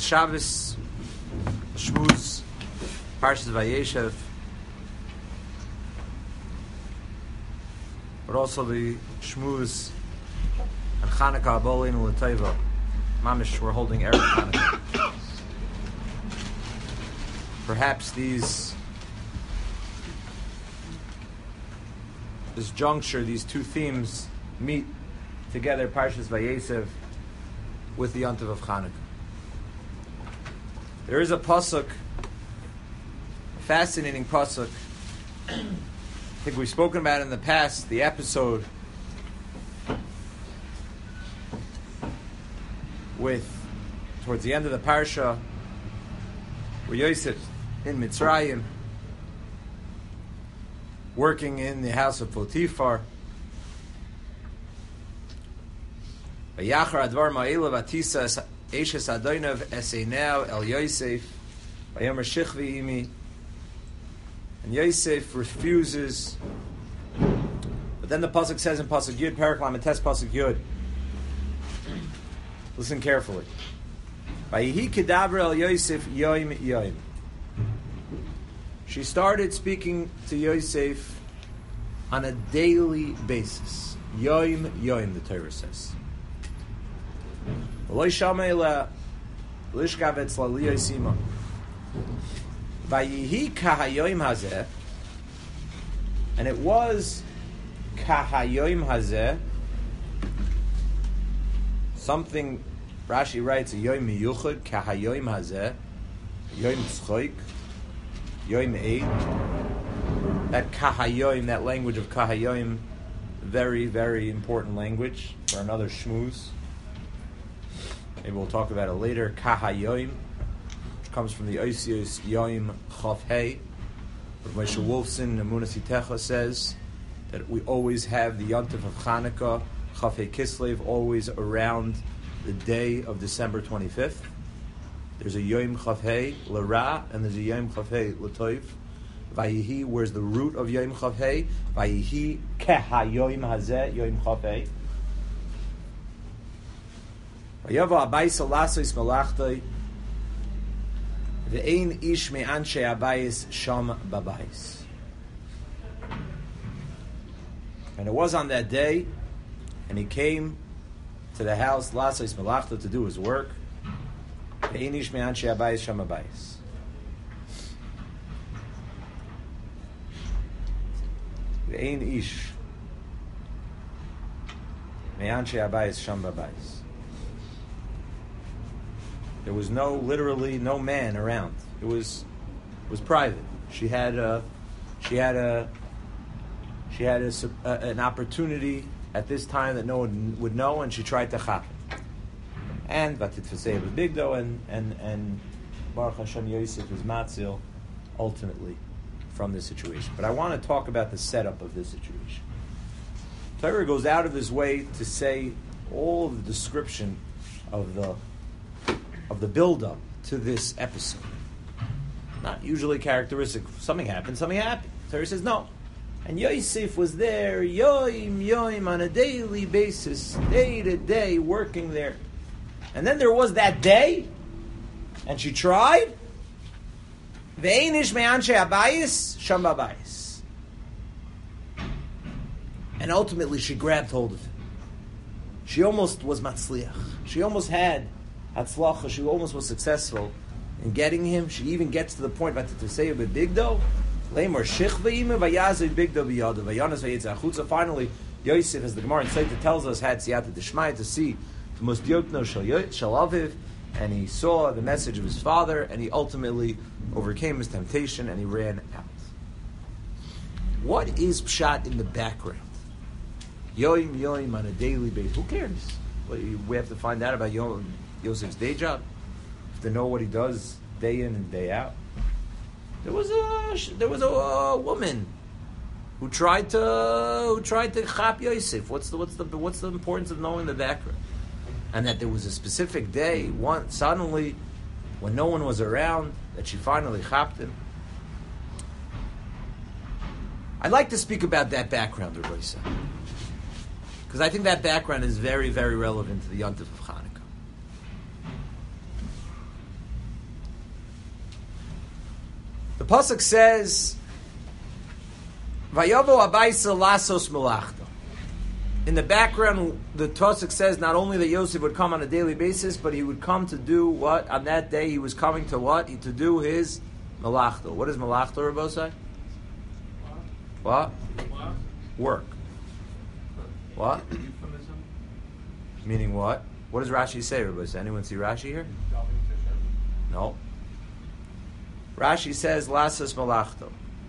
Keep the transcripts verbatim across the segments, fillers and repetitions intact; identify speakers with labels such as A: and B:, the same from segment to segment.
A: Shabbos, Shmuz, Parshas Vayeshev, but also the Shmuz and Chanukah Abolin L'Teva. Mamish, we're holding Erev Chanukah. Perhaps these, this juncture, these two themes meet together, Parshas Vayeshev with the Yontiv of Chanukah. There is a pasuk, fascinating pasuk. I think we've spoken about it in the past, the episode with, towards the end of the parsha, where Yosef in Mitzrayim, working in the house of Potiphar. Vayachar advar ma'ila vatisa eshes adoinav eseineu el Yosef vayomer shichvi imi. And Yosef refuses. But then the pasuk says in pasuk Yud, Parak Lamites pasuk Yud. Listen carefully. Vayihi kedavra el Yosef yoim yoim. She started speaking to Yosef on a daily basis. Yoim yoim, the Torah says. V'lo shamei la lishkavetz la liyoisima. Vayihi kahayoim hazeh, and it was kahayoim hazeh, something Rashi writes a yoim miyuchad kahayoim hazeh, yoim tzchoik, yoim eid. That kahayoim, that language of kahayoim, very very important language for another shmuz. Maybe we'll talk about it later. Kahayoim comes from the Oisios Yoim Chav Hey. But Moshe Wolfson, Emunas Yitecha, says that we always have the Yontif of Chanukah, Chav Hey Kislev, always around the day of December twenty-fifth. There's a Yoim Chav Hey L'Ra, and there's a Yoim Chav Hey L'Toiv. Vayihi, where's the root of Yoim Chav Hey? Vayihi Keha Yoim Hazeh, Yoim Chav Hey. Vayava Abayis Alasois Malachtoi, Ve'ein ish me'anshe abayis sham babayis. And it was on that day, and he came to the house, Lasois Malachta, to do his work. Ve'ein ish me'anshe abayis sham babayis. Ve'ein ish me'anshe abayis sham babayis. There was no, literally, no man around. It was, it was private. She had a, she had a, she had a, a, an opportunity at this time that no one would know, and she tried to chap it. And Vatit Fasei was big though, and and and Baruch Hashem Yosef was matzil, ultimately, from this situation. But I want to talk about the setup of this situation. Torah goes out of his way to say all of the description of the. of the build-up to this episode. Not usually characteristic. Something happened, something happened. Torah says no. And Yosef was there, yoim, yoim, on a daily basis, day to day, working there. And then there was that day, and she tried. Ve'einish me'anshe abayis, sham babayis. And ultimately she grabbed hold of him. She almost was matzliach. She almost had Hatzlacha, she almost was successful in getting him. She even gets to the point, finally, Yosef, as the Gemara in Seita tells us, had siyata d'shmaya to see the most yokno shel aviv, and he saw the message of his father, and he ultimately overcame his temptation, and he ran out. What is pshat in the background? Yoim, yoim, on a daily basis. Who cares? We have to find out about Yoim. Yosef's day job, to know what he does day in and day out. There was a there was a, a woman who tried to who tried to chap Yosef. What's the what's the what's the importance of knowing the background? And that there was a specific day, one suddenly, when no one was around, that she finally chapped him. I'd like to speak about that background, Rabbi Yisrael, because I think that background is very, very relevant to the Yontif of Chanukah. The pasuk says, "Vayavo abayisa lasos melachta." In the background, the pasuk says not only that Yosef would come on a daily basis, but he would come to do what? On that day, he was coming to what? To do his melachta. What is melachta, Rabbosai? What? What? Work. What? Meaning what? What does Rashi say, Rabbosai? Anyone see Rashi here? No. Rashi says, Lasas melachta.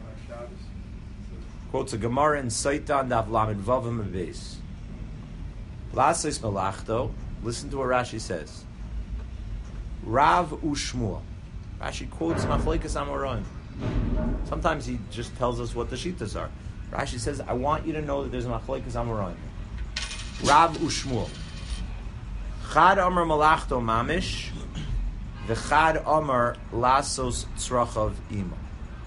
A: Quotes a Gemara in Saitan Daf Lamed Vavim and Beis. Lasas melachto. Listen to what Rashi says. Rav u'Shmuel. Rashi quotes Machlekes Amoraim. Sometimes he just tells us what the shitas are. Rashi says, I want you to know that there's a Machlekes Amoraim. Rav u'Shmuel. Chad Amar melachto mamish. V'chad Amar lasos tzrachav ima.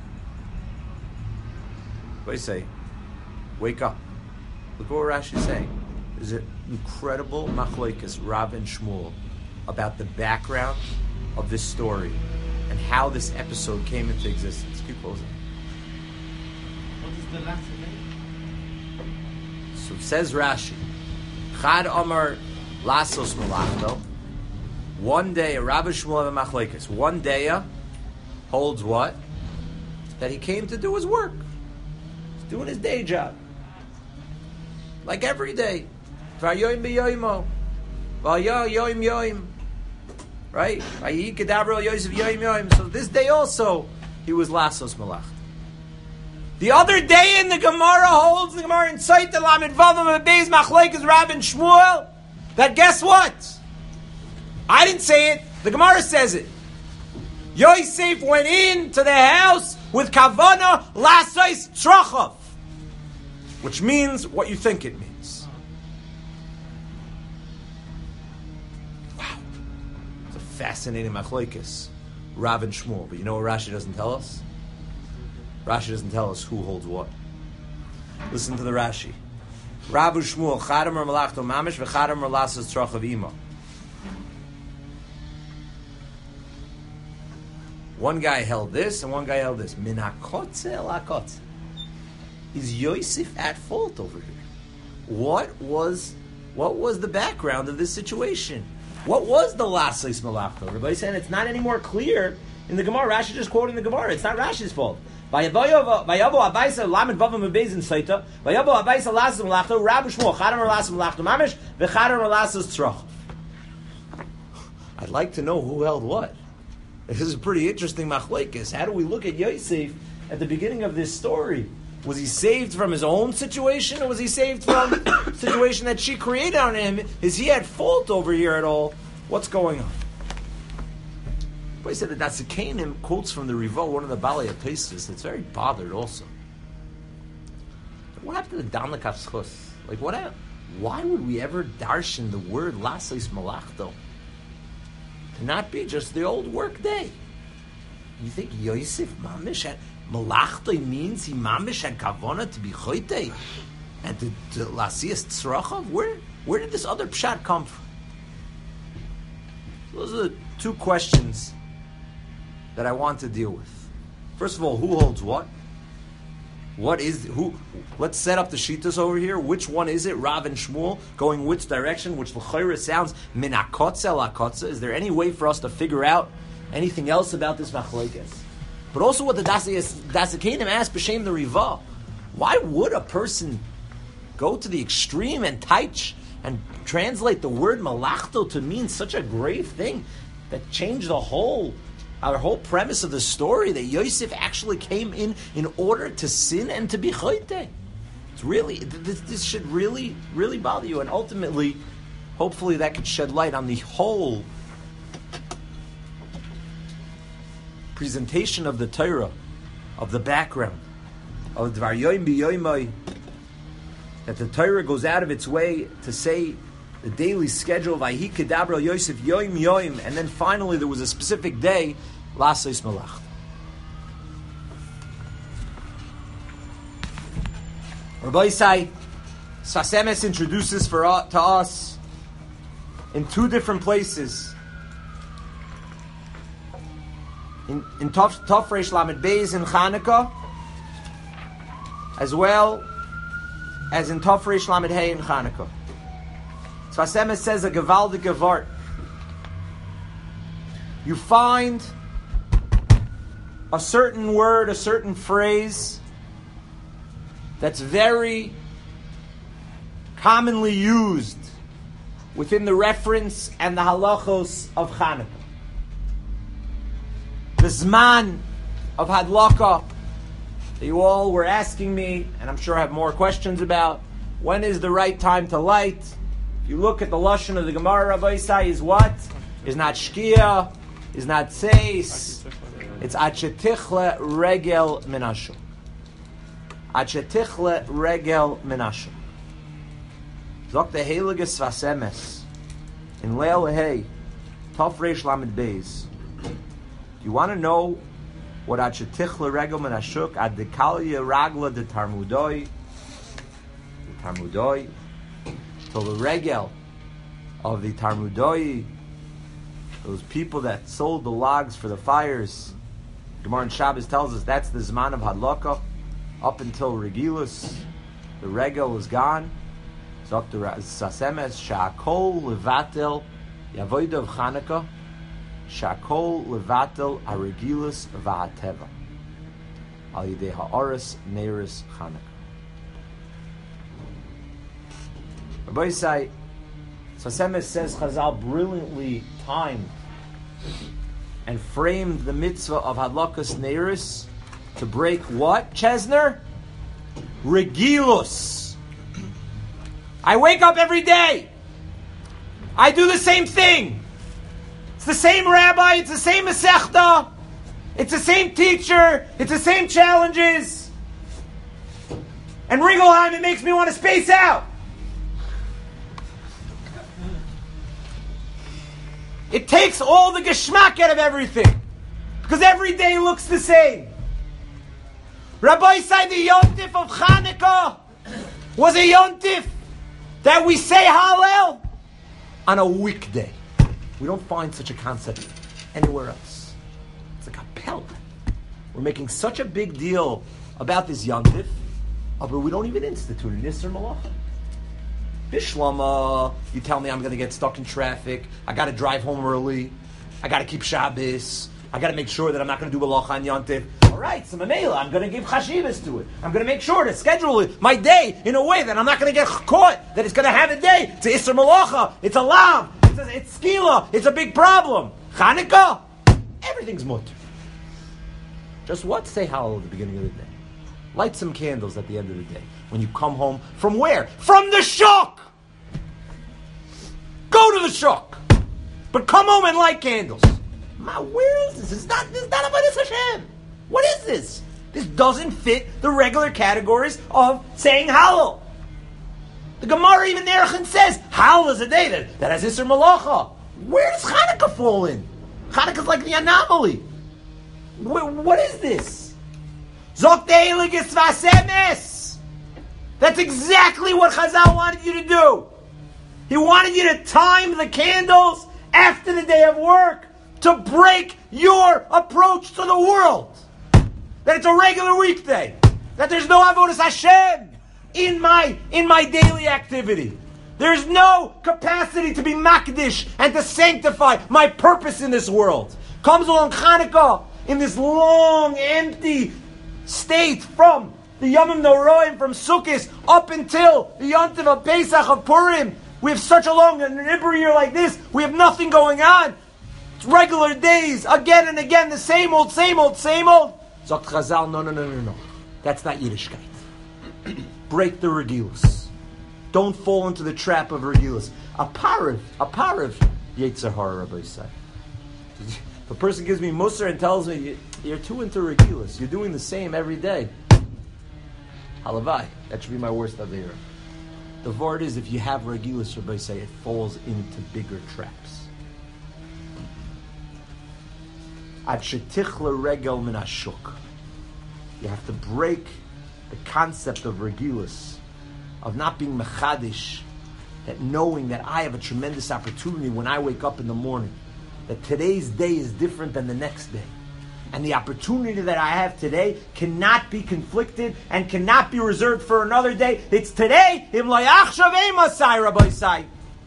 A: What do you say? Wake up. Look what Rashi is saying. There's an incredible machlokes, Rav and Shmuel, about the background of this story and how this episode came into existence. Keep closing.
B: What is the last name?
A: So it says Rashi, Chad Amar lasos melachto. One day, Rav and Shmuel and machlokes. One day holds what? That he came to do his work. He's doing his day job. Like every day. V'ayoyim b'yoyimo. V'ayoyim yoyim yoyim. Right? V'ayi kedabro Yosef yoyim yoyim. So this day also, he was lasos malach. The other day in the Gemara holds, the Gemara in Sait Lamed Vavim Beis Machlekes Rav and Shmuel, that guess what? I didn't say it. The Gemara says it. Yosef went into the house with kavana lasos tzrachav, which means what you think it means. Wow. It's a fascinating machlokes, Rav and Shmuel. But you know what Rashi doesn't tell us? Rashi doesn't tell us who holds what. Listen to the Rashi. Rav and Shmuel, chad amar melachto mamish, v'chad amar lasos tzrachav ima. One guy held this, and one guy held this. Min hakotze el hakotze. Is Yosef at fault over here? What was, what was the background of this situation? What was the lasos melachto? Everybody's saying it's not any more clear in the Gemara. Rashi just quoting the Gemara. It's not Rashi's fault. Vayavo abayisa lamed vavim bebeizin saita. Vayavo abayisa lasos melachto. Rabbi Shmuel chadam lasos melachto mamish v'chadam lasos tzrachav. I'd like to know who held what. This is a pretty interesting machlokes. How do we look at Yosef at the beginning of this story? Was he saved from his own situation, or was he saved from a situation that she created on him? Is he at fault over here at all? What's going on? But he said that that's a Canaan quotes from the Rivo, one of the Balei Ateisis. It's very bothered also. What happened to the Dan L'Kafschus? Like what? Why would we ever darshan the word lasos melachto? Not be just the old work day. You think Yosef mamish had melachta means he mamish had kavana to be choyte and to, to lasias tzrachav? Where where did this other pshat come from? So those are the two questions that I want to deal with. First of all, who holds what? What is who? Let's set up the shitas over here. Which one is it? Rav and Shmuel going which direction? Which l'chayra sounds min hakotze el hakotze. Is there any way for us to figure out anything else about this machlokes? But also, what the Dasikanim asked b'shem the Riva. Why would a person go to the extreme and taich and translate the word malachto to mean such a grave thing that changed the whole? Our whole premise of the story that Yosef actually came in in order to sin and to be choyte. It's really this, this should really really bother you, and ultimately, hopefully, that could shed light on the whole presentation of the Torah, of the background of Dvar Yoim B'Yoimai. That the Torah goes out of its way to say the daily schedule of Vahi Kedabra Yosef Yoim Yoim, and then finally there was a specific day, Lasos Melach. Rabbi Isai Sasemes introduces for uh, to us in two different places in, in Tov, Tov Reish Lamed Beis in Chanukah, as well as in Tov Reish Lamed Hey in Chanukah. Sfas Emes says a gewaldige Wort. You find a certain word, a certain phrase that's very commonly used within the reference and the halachos of Chanukah. The Zman of Hadlaka that you all were asking me, and I'm sure I have more questions about, when is the right time to light? If you look at the Lashon of the Gemara, Rabbi Isai, is what? Is not Shkia, is not Seis, it's Achetichle Regel Menashu. Achetichle Regel Menashu. Zok the Heilige Sfas Emes in Leil Hey, Tov Reish Lamed Beis. You want to know what Achetichle Regel Menashuk Adikalia Ragla de Tarmudoi, the Tarmudoi, till the regel of the Tarmudoi, those people that sold the logs for the fires. Gemara in Shabbos tells us that's the Zman of Hadlaka up until Regilus. The regel is gone. Doctor Sasemes Shakol Levatel Yavoid of Chanukah Shakol Levatel Aregilus Vahateva Al Yidei Ha'aris Neiris Chanukah. Rabbi Yisai, Sasemes says Chazal brilliantly timed and framed the mitzvah of Hadlakas Neiris to break what, Chesner? Regilus. I wake up every day. I do the same thing. It's the same rabbi. It's the same Masechta. It's the same teacher. It's the same challenges. And Ringelheim, it makes me want to space out. It takes all the geschmack out of everything. Because every day looks the same. Rabbi said the Yontif of Chanukah was a Yontif that we say Hallel on a weekday. We don't find such a concept anywhere else. It's like a pella. We're making such a big deal about this Yontif, but we don't even institute an Isser Malacha. Bishlama, you tell me I'm going to get stuck in traffic. I got to drive home early. I got to keep Shabbos. I got to make sure that I'm not going to do Malacha on Yontif. All right, so Mamela, I'm going to give Chashivas to it. I'm going to make sure to schedule it, my day in a way that I'm not going to get caught, that it's going to have a day. It's a Isser Malacha. It's a Lav. It's, a, it's Skila. It's a big problem. Chanukah, everything's mutter. Just what? Say Hallel at the beginning of the day. Light some candles at the end of the day. When you come home, from where? From the shuk! Go to the shuk! But come home and light candles. Ma, where is this? It's not, this is not about Yisrael Hashem. What is this? This doesn't fit the regular categories of saying Hallel. The Gemara even Nerachin says, Hallel is a day that, that has Isser Malacha. Where does Chanukah fall in? Chanukah is like the anomaly. Wh- what is this? Zok Heilige Sfas Emes. That's exactly what Chazal wanted you to do. He wanted you to time the candles after the day of work to break your approach to the world. That it's a regular weekday. That there's no Avodas Hashem in my, in my daily activity. There's no capacity to be makdish and to sanctify my purpose in this world. Comes along Chanukah in this long, empty state from the Yomim Noroim, from Sukkot up until the Yontiv of Pesach of Purim. We have such a long an Ibra year like this. We have nothing going on. It's regular days, again and again, the same old, same old, same old. Zok Chazal, no, no, no, no, no. That's not Yiddishkeit. Break the Regilus. Don't fall into the trap of Regilus. A parav, a parav, Yetzer Hara, Rabbi said. If a person gives me Musar and tells me, you're too into Regilus, you're doing the same every day. Halavai, that should be my worst Avera. The word is, if you have Regilus, Rabbi say, it falls into bigger traps. Ad shetichla regel min hashuk. You have to break the concept of Regilus, of not being mechadish, that knowing that I have a tremendous opportunity when I wake up in the morning, that today's day is different than the next day. And the opportunity that I have today cannot be conflicted and cannot be reserved for another day. It's today. Im lo yachshav emasai, Rabbi Sai.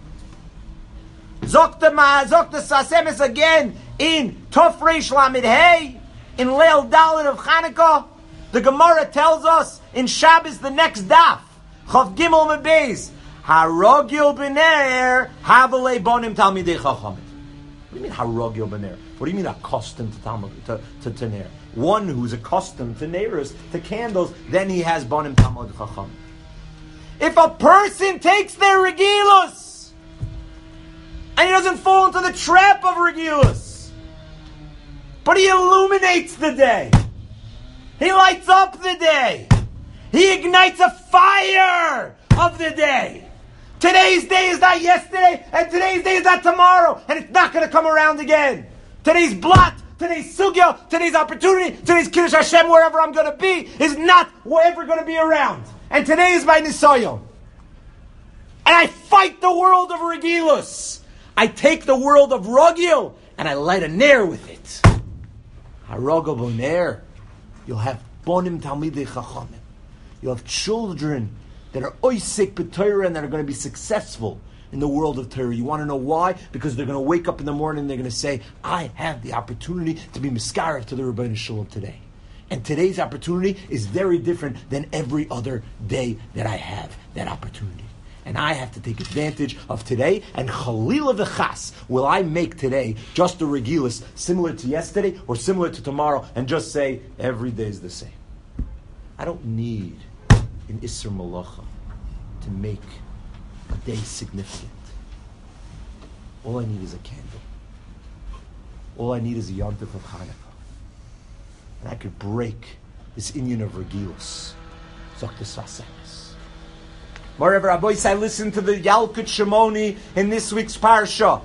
A: Zokta ma, Zokta Sasemis again in Tov Reish Lamed Hey, in Leil Dalet of Chanukah. The Gemara tells us in Shabbos, the next daf, Chav Gimel Mebeis, Harogil B'ner, Havale Bonim Talmidei Chachamim. What do you mean Harogil B'ner? What do you mean accustomed to Talmud, to, to, to Ner? One who's accustomed to Neros, to candles, then he has Bonim Talmud Chachamim. If a person takes their Regilus, and he doesn't fall into the trap of Regilus, but he illuminates the day, he lights up the day, he ignites a fire of the day. Today's day is not yesterday, and today's day is not tomorrow, and it's not going to come around again. Today's blot, today's sugya, today's opportunity, today's Kiddush Hashem, wherever I'm going to be, is not ever going to be around. And today is my Nisayon. And I fight the world of Regilus. I take the world of Rogil, and I light a Ner with it. Harogel Boner. You'll have Bonim Talmidei Chachamim. You'll have children that are oisek b'Torah and that are going to be successful in the world of Torah. You want to know why? Because they're going to wake up in the morning and they're going to say, I have the opportunity to be miskarev to the Rebbeinu Shalom today. And today's opportunity is very different than every other day that I have that opportunity. And I have to take advantage of today, and Chalila v'chas, will I make today just a Regilus similar to yesterday or similar to tomorrow and just say, every day is the same. I don't need an Isser Malacha to make a day significant. All I need is a candle. All I need is a Yom Tov of Hanukkah. And I could break this inyan of Regilus. Zoktes Vasemis. Moreover, Rabbi, I listened to the Yalkut Shimoni in this week's Parsha.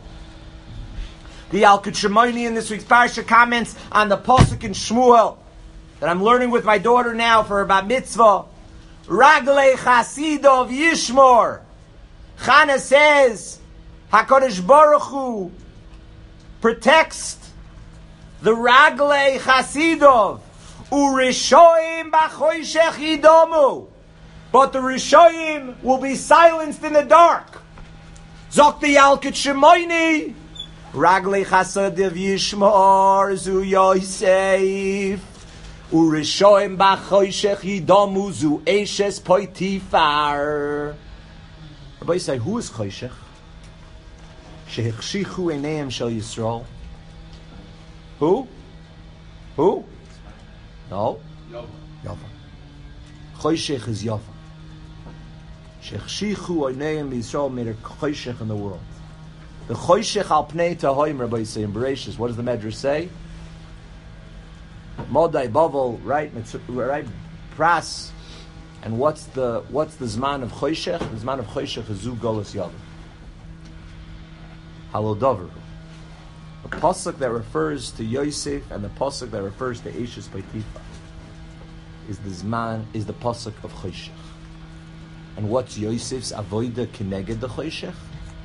A: The Yalkut Shimoni in this week's Parsha comments on the Pasuk in Shmuel that I'm learning with my daughter now for about mitzvah. Raglei Chasidov Yishmor. Chana says, HaKadosh Baruch Hu protects the Raglei Chasidov. Urishoim b'choyshech yidomu. But the Rishoyim will be silenced in the dark. Zok the Yalkut Shimoini. Raglei Chasidov Yishmor zu Yosef. Urishoim b'choyshech yidomu zu Eshes Poitifar. Rabbi say, who is Choshech? Shehechshichu einayim shel Yisrael. Who? Who? No. Yavam. Choshech is Yavam. Shehechshichu einayim Yisrael made a Choshech in the world. The Choshech al pnei tahoim, Rabbi say in Bereshis. What does the Medrash say? Modai Bavel, right? Right? Pras. And what's the what's the Zman of Choshech? The Zman of Choshech is Zug Golos Yavam. Halodover. The pasuk that refers to Yosef and the pasuk that refers to Eshes Potifa is the Zman, is the pasuk of Choshech. And what's Yosef's avoida keneged the Choshech?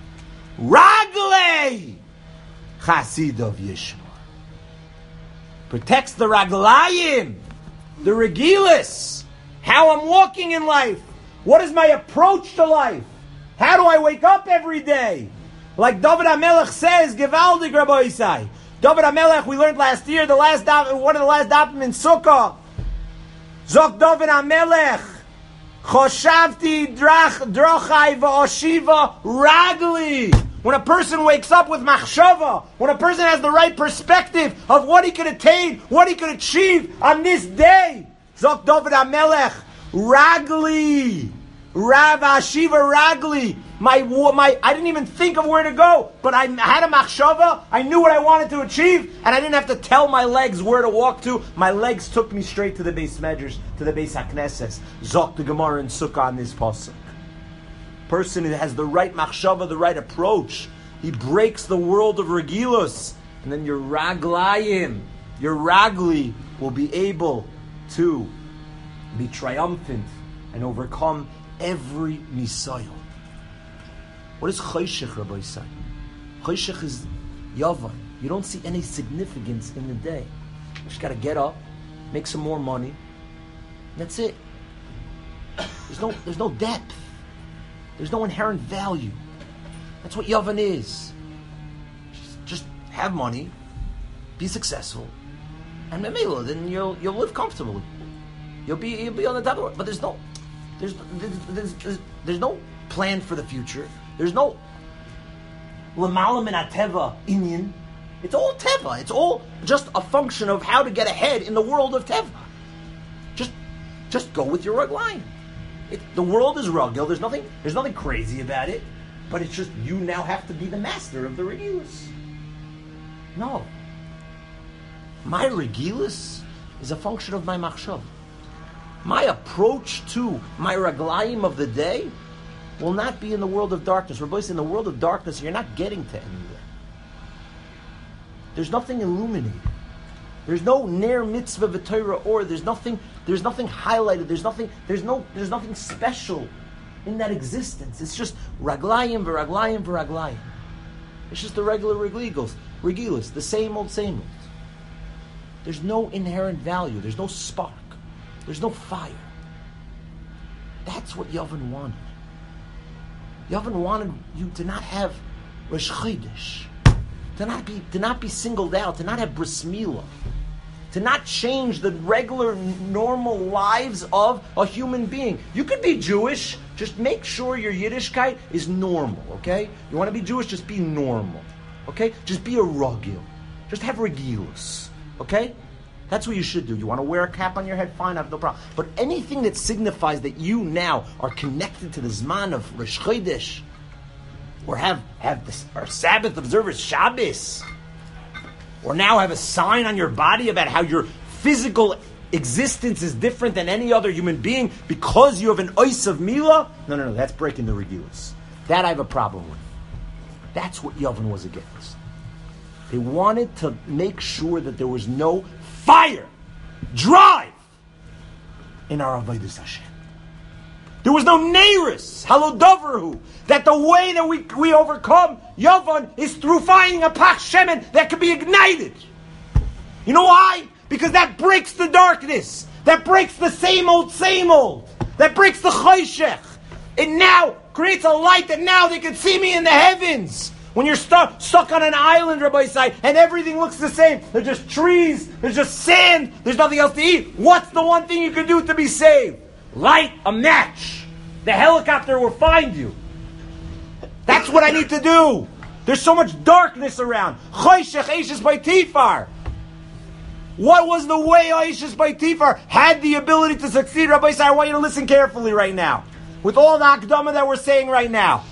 A: Raglei Chasidov Yishmor. Protects the Raglayim, the Regilus. How I'm walking in life. What is my approach to life? How do I wake up every day? Like David HaMelech says, Gevaldig Rabbi Isai. David HaMelech, we learned last year, the last one of the last dapim in Sukkah. Zok David HaMelech, Choshavti drach drochai v'oshiva ragli. When a person wakes up with machshava, when a person has the right perspective of what he can attain, what he can achieve on this day, Zok David HaMelech, Ragli, Rav Ashiva Ragli. My, my, I didn't even think of where to go, but I had a machshava. I knew what I wanted to achieve, and I didn't have to tell my legs where to walk to. My legs took me straight to the Beis Medrash, to the Beis HaKnesses. Zok the Gemara and Sukkah on this pasuk. Person who has the right machshava, the right approach, he breaks the world of Regilus, and then your Raglayim, your Ragli will be able to be triumphant and overcome every nisayon. What is Choshech, Rabbi say? Choshech is Yavan. You don't see any significance in the day.
C: Just got to get up, make some more money. That's it. There's no, there's no depth. There's no inherent value. That's what Yavan is. Just, just have money, be successful, and memela, then you'll you'll live comfortably. You'll be you'll be on the top of it. But there's no there's there's, there's there's no plan for the future. There's no l'malam min ateva inyan. It's all teva. It's all just a function of how to get ahead in the world of teva. Just just go with your raglayim. It, the world is rugil. There's nothing there's nothing crazy about it. But it's just you now have to be the master of the regilas. No. My regilas is a function of my machshav. My approach to my raglayim of the day will not be in the world of darkness. Rabbi says, in the world of darkness, you're not getting to anywhere. There's nothing illuminated. There's no ner mitzvah v'torah or there's nothing. There's nothing highlighted. There's nothing. There's no. There's nothing special in that existence. It's just raglayim v'raglayim v'raglayim. It's just the regular regilas, regilas, the same old, same old. There's no inherent value. There's no spark. There's no fire. That's what Yavan wanted. Yavan wanted you to not have Rosh Chodesh, to not be to not be singled out, to not have bris milah, to not change the regular, normal lives of a human being. You could be Jewish, just make sure your Yiddishkeit is normal, okay? You want to be Jewish, just be normal, okay? Just be a ragil. Just have regilas, okay? That's what you should do. You want to wear a cap on your head? Fine, I have no problem. But anything that signifies that you now are connected to the Zman of Rosh Chodesh, or have, have this, or Sabbath observers, Shabbos, or now have a sign on your body about how your physical existence is different than any other human being because you have an ois of milah? No, no, no, that's breaking the regilas. That I have a problem with. That's what Yavan was against. They wanted to make sure that there was no fire, drive in our Avodas Hashem. There was no neiris, halodavarhu, that the way that we, we overcome Yavan is through finding a pach shemen that can be ignited. You know why? Because that breaks the darkness. That breaks the same old, same old. That breaks the choshech. It now creates a light that now they can see me in the heavens. When you're stuck, stuck on an island, Rabbi Isai, and everything looks the same. There's just trees, there's just sand, there's nothing else to eat. What's the one thing you can do to be saved? Light a match. The helicopter will find you. That's what I need to do. There's so much darkness around. Choshech Eishes by Tifar. What was the way Eishes by Tifar had the ability to succeed? Rabbi Isai, I want you to listen carefully right now. With all the Akdama that we're saying right now.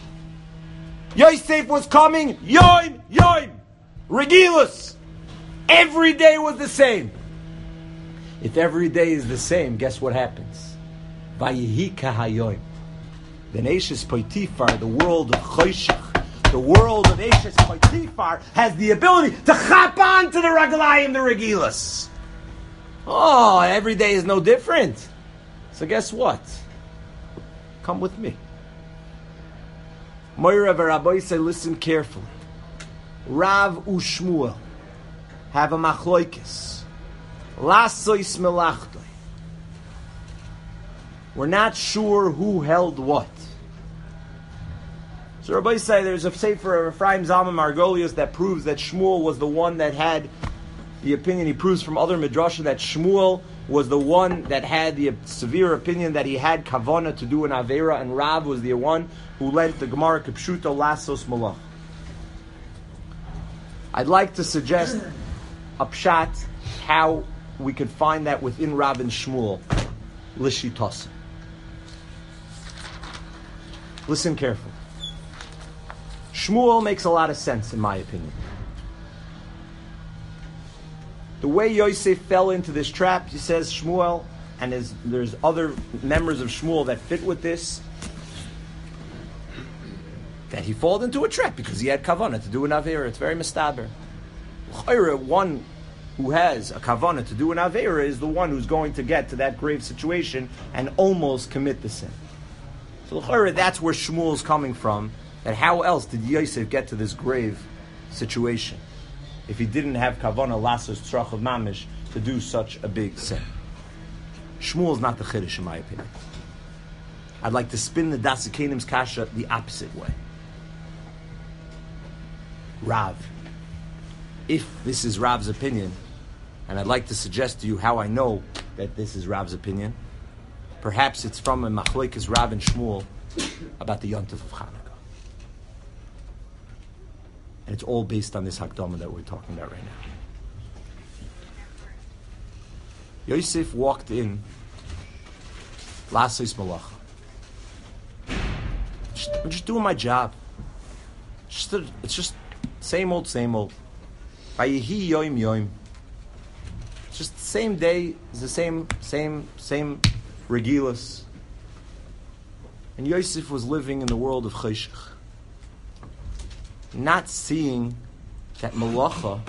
C: Yosef was coming, yoim, yoim, regilus. Every day was the same. If every day is the same, guess what happens? Vayihi kahayoim. Then Eishes Potifar, the world of Choshech, the world of Eishes Potifar, has the ability to chop on to the raglayim, the regilus. Oh, every day is no different. So guess what? Come with me. Moira v'Rabbi say, listen carefully. Rav u'Shmuel have a machloikis. Lasois melachtoi. We're not sure who held what. So Rabbi say there's a sefer of Ephraim Zalman Margolius that proves that Shmuel was the one that had the opinion. He proves from other midrashim that Shmuel was the one that had the severe opinion that he had kavana to do an avera, and Rav was the one who lent the Gemara Kipshuto Lasos Malach. I'd like to suggest a pshat how we could find that within Rav and Shmuel. Lishitos. Listen carefully. Shmuel makes a lot of sense in my opinion. The way Yosef fell into this trap, he says Shmuel, and there's, there's other members of Shmuel that fit with this, that he fell into a trap because he had kavanah to do an avera. It's very mistaber. One who has a kavanah to do an avera is the one who's going to get to that grave situation and almost commit the sin. So that's where Shmuel is coming from. That how else did Yosef get to this grave situation? If he didn't have kavanah lasos tzrach of mamish to do such a big sin. Shmuel is not the chiddush in my opinion. I'd like to spin the Das Kenim's kasha the opposite way. Rav, if this is Rav's opinion, and I'd like to suggest to you how I know that this is Rav's opinion, perhaps it's from a machlokes Rav and Shmuel about the Yontif of Hanukkah. And it's all based on this Hakdama that we're talking about right now. Yosef walked in Lasos Malacha. Just, I'm just doing my job. Just a, it's just same old, same old. Vayehi yoim yoim. It's just the same day. It's the same, same, same regilus. And Yosef was living in the world of Cheshach, not seeing that Malacha,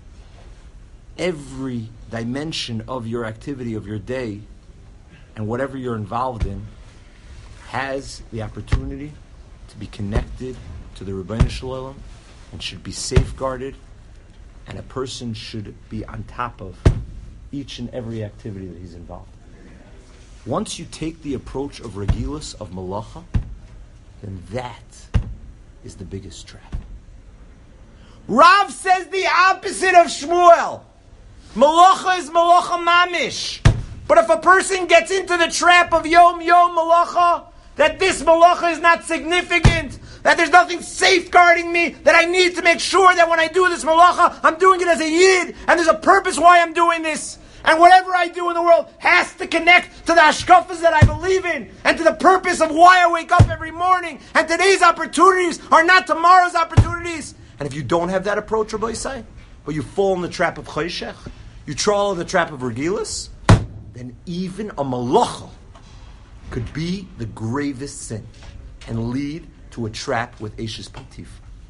C: every dimension of your activity, of your day, and whatever you're involved in, has the opportunity to be connected to the Rebbeinu Shalom and should be safeguarded, and a person should be on top of each and every activity that he's involved in. Once you take the approach of Regilus, of Malacha, then that is the biggest trap. Rav says the opposite of Shmuel. Malacha is Malacha Mamish. But if a person gets into the trap of Yom Yom Malacha, that this Malacha is not significant, that there's nothing safeguarding me, that I need to make sure that when I do this Malacha, I'm doing it as a Yid, and there's a purpose why I'm doing this. And whatever I do in the world has to connect to the Hashkafas that I believe in, and to the purpose of why I wake up every morning. And today's opportunities are not tomorrow's opportunities. And if you don't have that approach, Rabbi Yisai, but you fall in the trap of Chayshech, you trawl in the trap of Regilus, then even a Malacha could be the gravest sin and lead to a trap with Eishes Potiphar.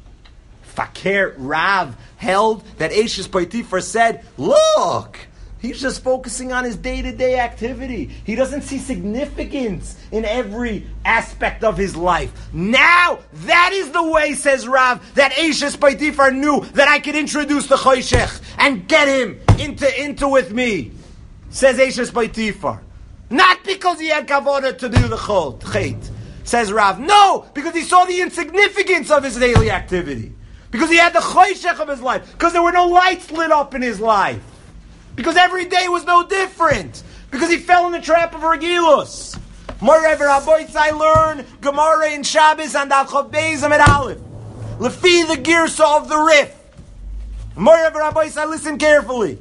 C: Fakir Rav held that Eishes Potiphar said, look, he's just focusing on his day-to-day activity. He doesn't see significance in every aspect of his life. Now, that is the way, says Rav, that Eishes Potiphar knew that I could introduce the Choshech and get him into, into with me. Says Eishes Potiphar. Not because he had kavod to do the chait. Says Rav. No, because he saw the insignificance of his daily activity. Because he had the choshech of his life. Because there were no lights lit up in his life. Because every day was no different. Because he fell in the trap of Regilus. Moreover, Aboitz, I learn Gemara in Shabbos and Al-Chav Beis Amid Aleph. Lefi the Girsa of the Rif. Moreover, Aboitz, I listen carefully.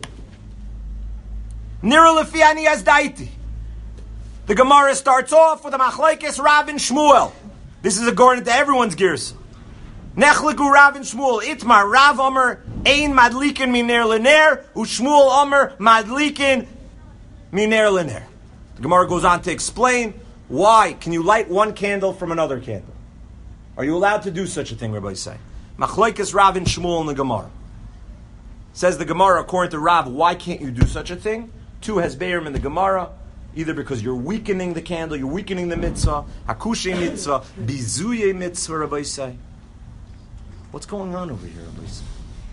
C: Nira Lefi Ani Azdaiti. The Gemara starts off with a Machlekes Rav and Shmuel. This is according to everyone's Girsa. Nechliku Rav and Shmuel. Itmar Rav Omer Ein Madlikin Miner Lener Ushmuel Omer Madlikin Miner Lener. The Gemara goes on to explain why can you light one candle from another candle. Are you allowed to do such a thing, Rabbi say? Machlekes Rav and Shmuel in the Gemara. Says the Gemara, according to Rav, why can't you do such a thing? Two Hezberim in the Gemara. Either because you're weakening the candle, you're weakening the mitzvah, hakushe mitzvah, bizuye mitzvah, Rabbi say. What's going on over here, Rabbi say?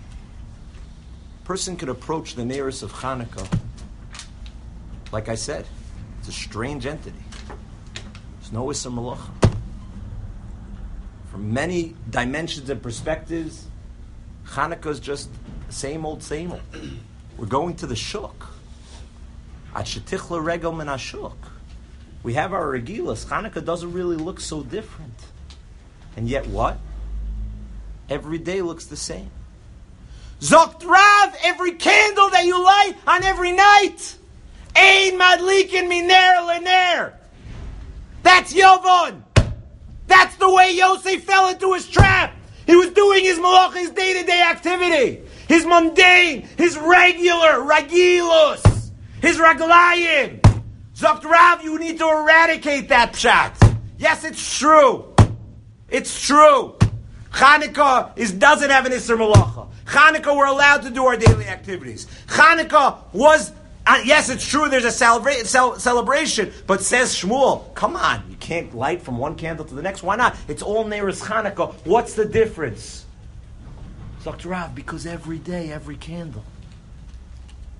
C: Person could approach the nearest of Hanukkah. Like I said, it's a strange entity. There's no Issa Malacha. From many dimensions and perspectives, Hanukkah is just the same old, same old. We're going to the Shuk. At Shetichla Regel Min HaShuk. We have our Regilas. Hanukkah doesn't really look so different. And yet what? Every day looks the same. Zokt Rav, every candle that you light on every night, Ein Madlikin Miner Lener. That's Yovon. That's the way Yosef fell into his trap. He was doing his malach, his day-to-day activity, his mundane, his regular, Ragilus. His raglayim. Zokt Rav, you need to eradicate that pshat. Yes, it's true. It's true. Chanukah is, doesn't have an Isser Malacha. Chanukah, we're allowed to do our daily activities. Chanukah was, uh, yes, it's true, there's a celebra- cel- celebration, but says Shmuel, come on, you can't light from one candle to the next. Why not? It's all Neiros Chanukah. What's the difference? Zokt Rav, because every day, every candle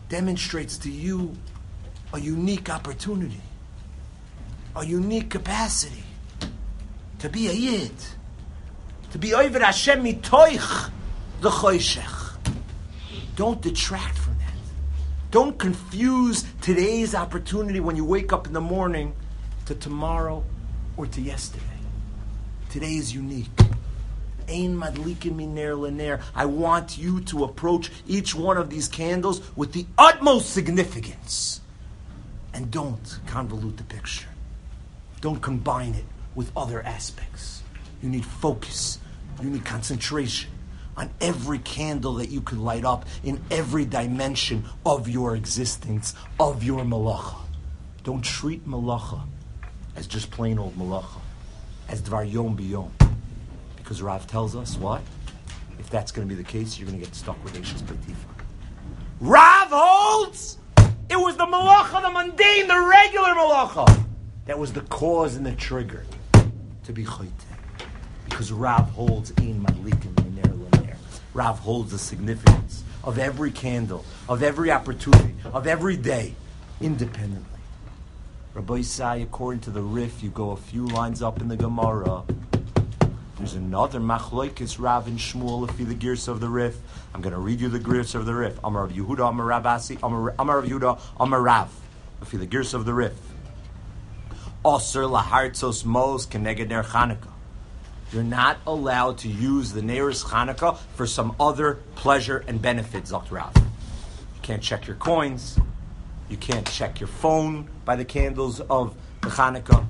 C: demonstrates to you a unique opportunity, a unique capacity to be a Yid, to be Oved Hashem mitoich the choshech. Don't detract from that. Don't confuse today's opportunity when you wake up in the morning to tomorrow or to yesterday. Today is unique. Ein madlikin min ner lener. I want you to approach each one of these candles with the utmost significance. And don't convolute the picture. Don't combine it with other aspects. You need focus. You need concentration on every candle that you could light up in every dimension of your existence, of your malacha. Don't treat malacha as just plain old malacha, as dvar yom b'yom. Because Rav tells us, what? If that's going to be the case, you're going to get stuck with Eishes Potiphar. Rav holds it was the malacha, the mundane, the regular malacha, that was the cause and the trigger to be chayte. Because Rav holds in madlikin miner lener. Rav holds the significance of every candle, of every opportunity, of every day, independently. Rabbi Isai, according to the Rif, you go a few lines up in the Gemara. There's another machloikis Rav and Shmuel if you the gears of the Rif. I'm going to read you the gears of the Rif. Amar Rav Yehuda, Amar Rav Asi, Amar Rav Yehuda, Amar Rav. If you the gears of the Rif. Osir lahartzos mos keneged ner Chanukah. You're not allowed to use the Neiros Chanukah for some other pleasure and benefit, Zakt Rav. You can't check your coins. You can't check your phone by the candles of the Chanukah.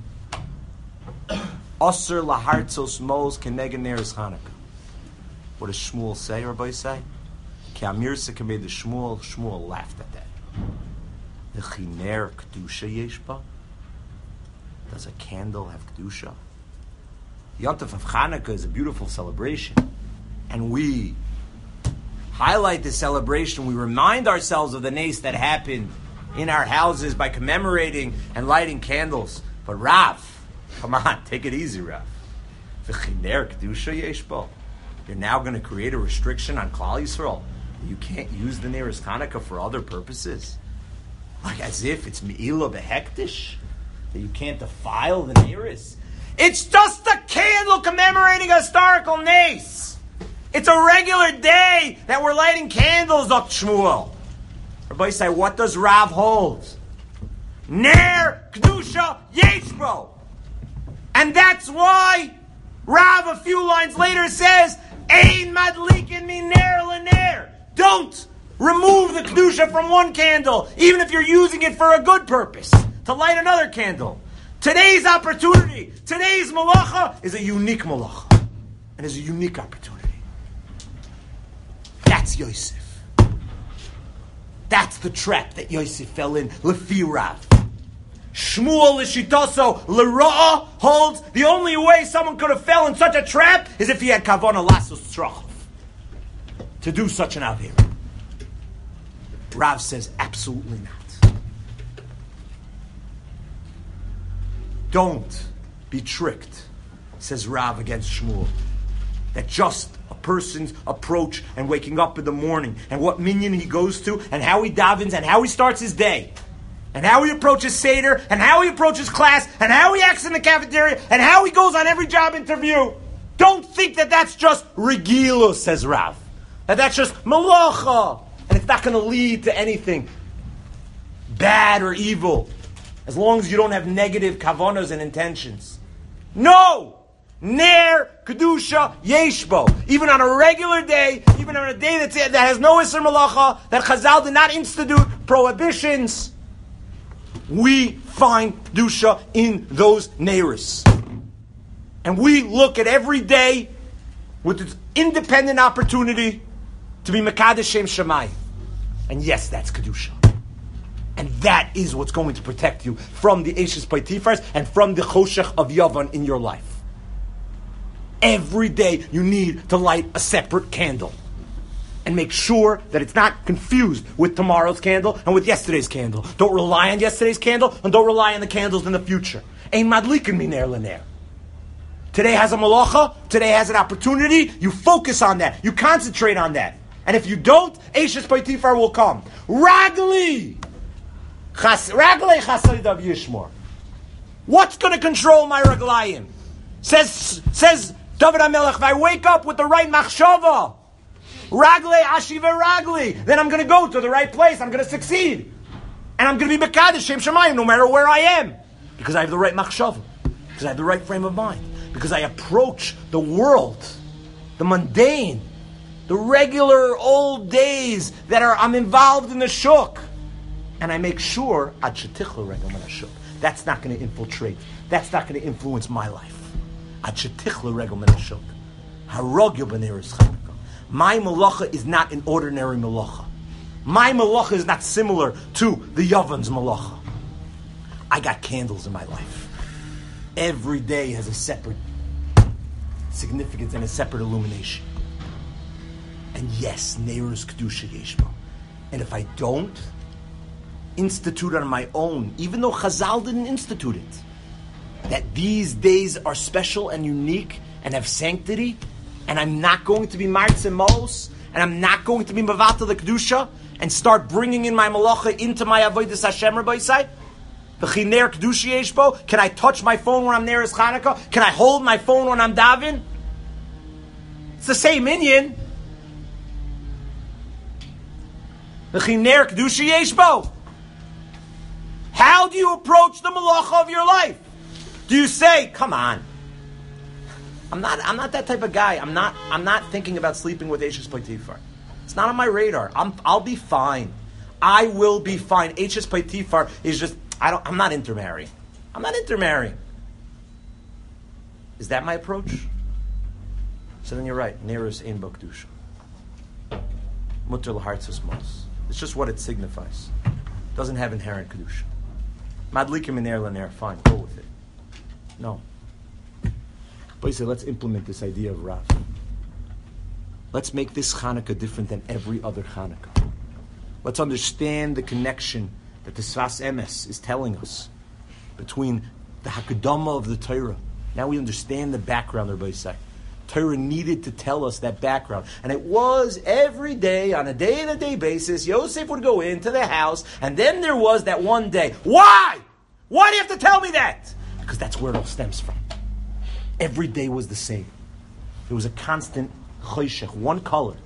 C: Osir lahartzos mos keneged Neiros Chanukah. What does Shmuel say, Rabbi say? Ki Amir Sekemei the Shmuel, Shmuel laughed at that. The chiner kedusha yeshba. Does a candle have kedusha? Yontif of Chanukah is a beautiful celebration, and we highlight the celebration. We remind ourselves of the nace that happened in our houses by commemorating and lighting candles. But Rav, come on, take it easy, Rav. V'chiner kedusha yeshbo. You're now going to create a restriction on Klal Yisrael. You can't use the Neiros Chanukah for other purposes, like as if it's me'ilah behektish, that you can't defile the Neiros. It's just a candle commemorating a historical nace. It's a regular day that we're lighting candles, Dr. Shmuel. Everybody say, what does Rav hold? Ner Kedusha Yeshbo. And that's why Rav a few lines later says, Ein madlikin mi ner lener. Don't remove the Kedusha from one candle, even if you're using it for a good purpose, to light another candle. Today's opportunity, today's malacha is a unique malacha. And is a unique opportunity. That's Yosef. That's the trap that Yosef fell in. Lefi Rav. Shmuel l'shitaso l'ra'a holds the only way someone could have fell in such a trap is if he had kavana lasos tzrachov to do such an avir. Rav says absolutely not. Don't be tricked, says Rav against Shmuel, that just a person's approach and waking up in the morning and what minyan he goes to and how he davens and how he starts his day and how he approaches Seder and how he approaches class and how he acts in the cafeteria and how he goes on every job interview. Don't think that that's just regilus, says Rav. That that's just malacha and it's not going to lead to anything bad or evil. As long as you don't have negative kavanos and intentions. No! Ner Kedusha Yeshbo. Even on a regular day, even on a day that's, that has no Isser Malacha, that Chazal did not institute prohibitions, we find Kedusha in those Neiros. And we look at every day with its independent opportunity to be Mekadesh Shem Shammai. And yes, that's Kedusha. And that is what's going to protect you from the Eishes Potiphar and from the Choshech of Yavan in your life. Every day you need to light a separate candle. And make sure that it's not confused with tomorrow's candle and with yesterday's candle. Don't rely on yesterday's candle and don't rely on the candles in the future. Ein madlikin mi ner lener. Today has a malacha, today has an opportunity, you focus on that, you concentrate on that. And if you don't, Eishes Potifar will come. Ragli! Chas, Ragli Chasayidav Yishmor. What's going to control my Raglayim? Says, says David HaMelech, if I wake up with the right machshava, Ragli Ashiva Ragli, then I'm going to go to the right place. I'm going to succeed. And I'm going to be Mekadesh Shem Shemayim no matter where I am. Because I have the right machshava. Because I have the right frame of mind. Because I approach the world, the mundane, the regular old days that are I'm involved in the shuk. And I make sure Ad Shetichla Regel Min HaShuk. That's not going to infiltrate. That's not going to influence my life. Ad Shetichla Regel Min HaShuk. Harogyo B'neiros Chanukah. My malacha is not an ordinary malacha. My malacha is not similar to the Yavan's malacha. I got candles in my life. Every day has a separate significance and a separate illumination. And yes, Neiros Kedusha Yeshbo. And if I don't institute on my own, even though Chazal didn't institute it, that these days are special and unique and have sanctity, and I'm not going to be Martz and Mos, and I'm not going to be Mavata the Kedusha, and start bringing in my malacha into my Avodas Hashem, Rabbi Yisai? V'chiner Kedusha Yeshbo? Can I touch my phone when I'm near as Chanukah? Can I hold my phone when I'm davin? It's the same inyan. V'chiner Kedusha Yeshbo? How do you approach the malacha of your life? Do you say, come on, I'm not I'm not that type of guy. I'm not I'm not thinking about sleeping with Eishes Potifar. It's not on my radar. I'm I'll be fine. I will be fine. Eishes Potifar is just I don't I'm not intermarrying. I'm not intermarrying. Is that my approach? So then you're right. Neiros ein bo kedusha. Mutter l'hartzos mos. It's just what it signifies. It doesn't have inherent kedusha. Madlikim in l'ner, fine, go with it. No. But you say, let's implement this idea of Rav. Let's make this Chanukah different than every other Chanukah. Let's understand the connection that the Sfas Emes is telling us between the Hakadama of the Torah. Now we understand the background, Rabbi Yisai. Torah needed to tell us that background. And it was every day, on a day-to-day basis, Yosef would go into the house, and then there was that one day. Why? Why do you have to tell me that? Because that's where it all stems from. Every day was the same. There was a constant choshech, one color.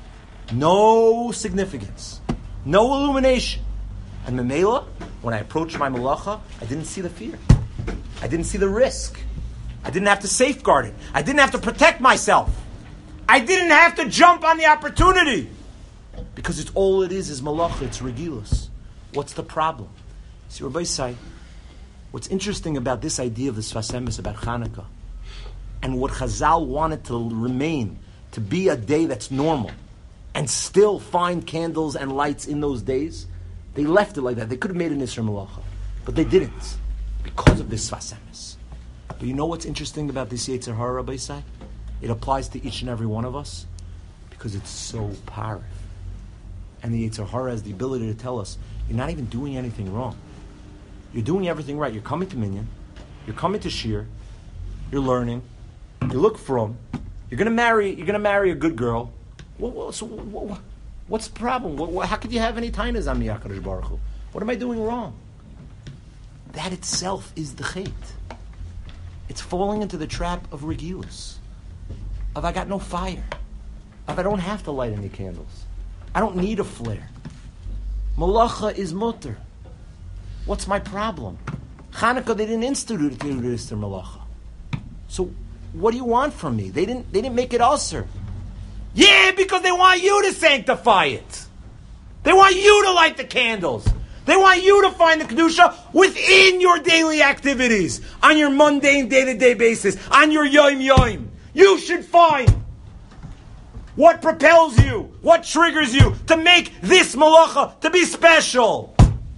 C: No significance. No illumination. And Memela, when I approached my malacha, I didn't see the fear. I didn't see the risk. I didn't have to safeguard it. I didn't have to protect myself. I didn't have to jump on the opportunity. Because it's all it is, is malacha, it's regilus. What's the problem? See, Rabbi Yisai, what's interesting about this idea of the Sfas Emes, about Chanukah, and what Chazal wanted to remain, to be a day that's normal, and still find candles and lights in those days, they left it like that. They could have made an Isra Malacha, but they didn't, because of this Sfas Emes. But you know what's interesting about this Yetzer Hara, Rabbi Yisai? It applies to each and every one of us, because it's so powerful. And the Yetzer Hara has the ability to tell us, you're not even doing anything wrong. You're doing everything right. You're coming to Minyan, you're coming to Shir, you're learning, you look from, you're going to marry, you're going to marry a good girl. What, what, so what, what's the problem? What, what, how could you have any tainas on me, HaKadosh Baruch Hu? What am I doing wrong? That itself is the chait. It's falling into the trap of regilus. Of I got no fire. Of I don't have to light any candles. I don't need a flare. Malacha is mutter. What's my problem? Chanukah, they didn't institute it to do this to malacha. So what do you want from me? They didn't. They didn't make it usher. Yeah, because they want you to sanctify it. They want you to light the candles. They want you to find the kedusha within your daily activities, on your mundane day-to-day basis, on your yom yom. You should find what propels you, what triggers you to make this malacha to be special.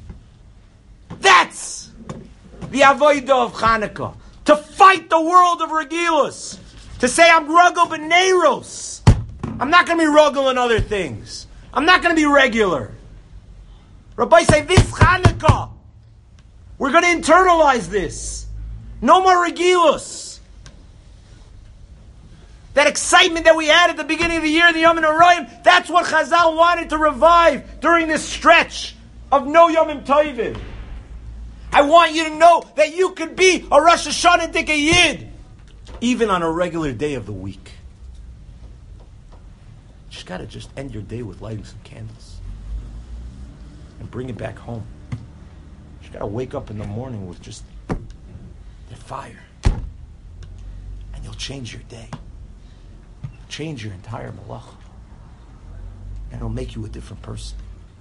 C: That's the avodah of Chanukah. To fight the world of regilus. To say I'm rugel b'neiros. I'm not going to be rugel in other things. I'm not going to be regular. Rabbi say this Chanukah, we're going to internalize this. No more regilus. That excitement that we had at the beginning of the year in the Yom Noraim, that's what Chazal wanted to revive during this stretch of no Yomim Tovim. I want you to know that you could be a Rosh Hashanah Dika Yid, even on a regular day of the week. You just got to just end your day with lighting some candles and bring it back home. You just got to wake up in the morning with just the fire, and you'll change your day. Change your entire malacha. And it'll make you a different person.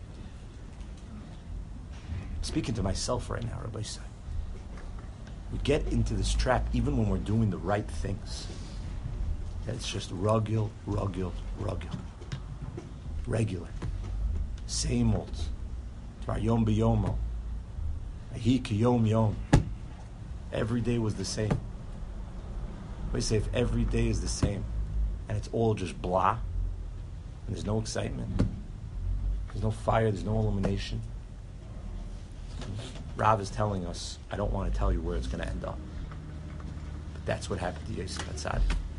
C: I'm speaking to myself right now, Rabbi Say. We get into this trap even when we're doing the right things. It's just rugil, rugil, rugil. Regular. Same old. Yom b'yomo. Ahi k'yom yom. Every day was the same. Rabbi Say, if every day is the same, and it's all just blah, and there's no excitement, there's no fire, there's no illumination. Rav is telling us, I don't want to tell you where it's going to end up. But that's what happened to Yosef Atzadik.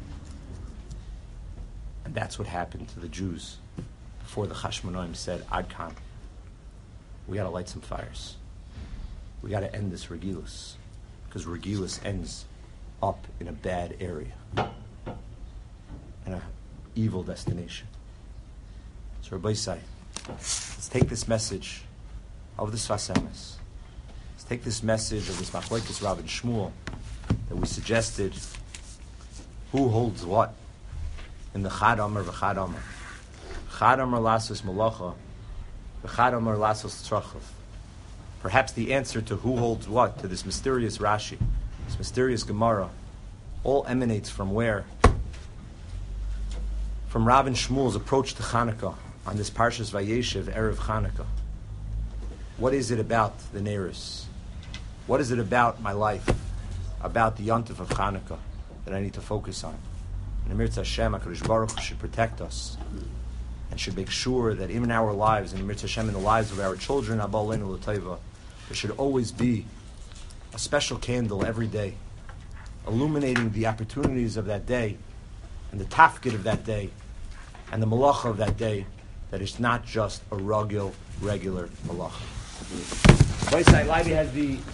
C: And that's what happened to the Jews before the Chashmonaim said, Ad Kan, we got to light some fires. We got to end this Regilus. Because Regilus ends up in a bad area. And an evil destination. So Rabbi Say, let's take this message of the Sfas Emes. Let's take this message of this Machlokes Rav and Shmuel that we suggested. Who holds what in the Chad Amar v'Chad Amar? Chad Amar lasos malacha, v'Chad Amar lasos tzrachav. Perhaps the answer to who holds what to this mysterious Rashi, this mysterious Gemara, all emanates from where? From Rav and Shmuel's approach to Chanukah on this Parshas Vayeshev, Erev Chanukah. What is it about the Neiros? What is it about my life, about the Yontif of Chanukah that I need to focus on? And Emirtz Hashem, HaKadosh Baruch Hu should protect us and should make sure that in our lives, and Emirtz Hashem in the lives of our children, Abba Aleinu L'Taiva, there should always be a special candle every day, illuminating the opportunities of that day and the tafkid of that day and the malacha of that day, that it's not just a rugil, regular malacha. Rabbi Say Leiby has the